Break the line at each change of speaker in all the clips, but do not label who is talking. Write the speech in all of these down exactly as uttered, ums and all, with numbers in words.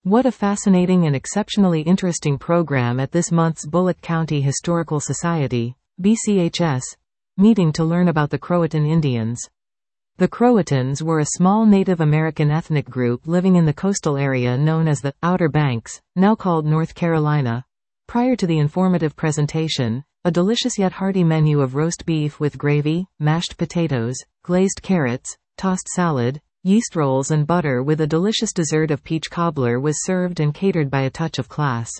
What a fascinating and exceptionally interesting program at this month's Bullock County Historical Society, B C H S, meeting to learn about the Croatan Indians. The Croatans were a small Native American ethnic group living in the coastal area known as the Outer Banks, now called North Carolina. Prior to the informative presentation, a delicious yet hearty menu of roast beef with gravy, mashed potatoes, glazed carrots, tossed salad, yeast rolls and butter with a delicious dessert of peach cobbler was served and catered by a touch of class.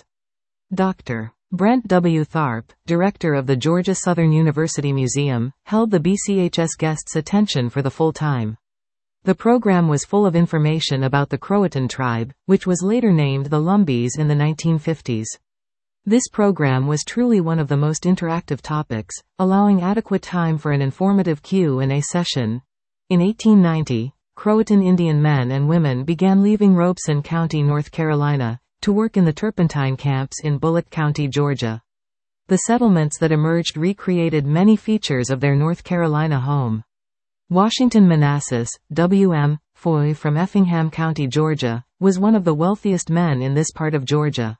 Doctor Brent W. Tharp, director of the Georgia Southern University Museum, held the B C H S guests' attention for the full time. The program was full of information about the Croatan tribe, which was later named the Lumbees in the nineteen fifties. This program was truly one of the most interactive topics, allowing adequate time for an informative Q and A session. In eighteen ninety, Croatan Indian men and women began leaving Robeson County, North Carolina, to work in the turpentine camps in Bullock County, Georgia. The settlements that emerged recreated many features of their North Carolina home. Washington Manassas, W M Foy from Effingham County, Georgia, was one of the wealthiest men in this part of Georgia.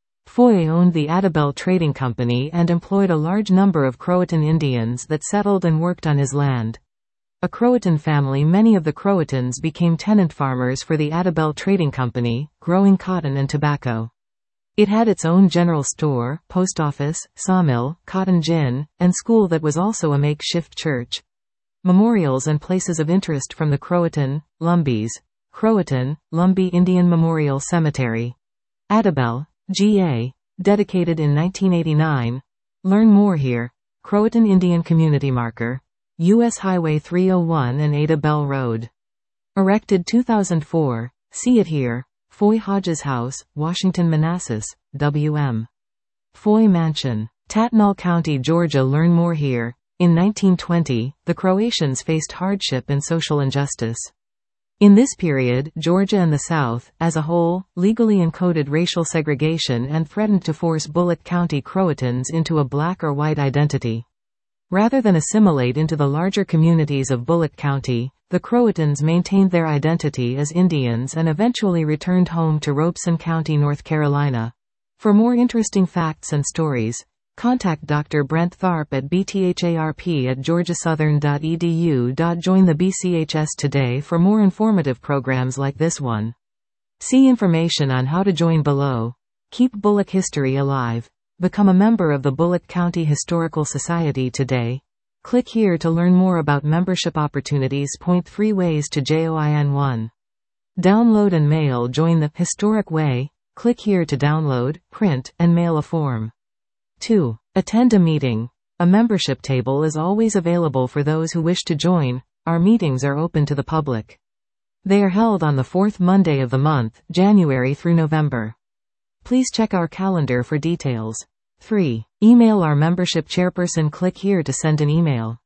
Foy owned the Adabel Trading Company and employed a large number of Croatan Indians that settled and worked on his land. A Croatan family, many of the Croatans became tenant farmers for the Adabel Trading Company, growing cotton and tobacco. It had its own general store, post office, sawmill, cotton gin, and school that was also a makeshift church. Memorials and places of interest from the Croatan, Lumbees. Croatan, Lumbee Indian Memorial Cemetery. Adabel, G A Dedicated in nineteen eighty-nine. Learn more here. Croatan Indian Community Marker. U S Highway three oh one and Ada Bell Road. Erected two thousand four. See it here. Foy Hodges House, Washington Manassas, W M Foy Mansion. Tatnall County, Georgia. Learn more here. In nineteen twenty, the Croatians faced hardship and social injustice. In this period, Georgia and the South, as a whole, legally encoded racial segregation and threatened to force Bullock County Croatans into a black or white identity. Rather than assimilate into the larger communities of Bullock County, the Croatans maintained their identity as Indians and eventually returned home to Robeson County, North Carolina. For more interesting facts and stories, contact Doctor Brent Tharp at b t h a r p at georgia southern dot e d u. Join the B C H S today for more informative programs like this one. See information on how to join below. Keep Bullock history alive. Become a member of the Bullock County Historical Society today. Click here to learn more about membership opportunities. Point three Ways to join one. Download and mail. Join the Historic Way. Click here to download, print, and mail a form. two. Attend a meeting. A membership table is always available for those who wish to join. Our meetings are open to the public. They are held on the fourth Monday of the month, January through November. Please check our calendar for details. three. Email our membership chairperson. Click here to send an email.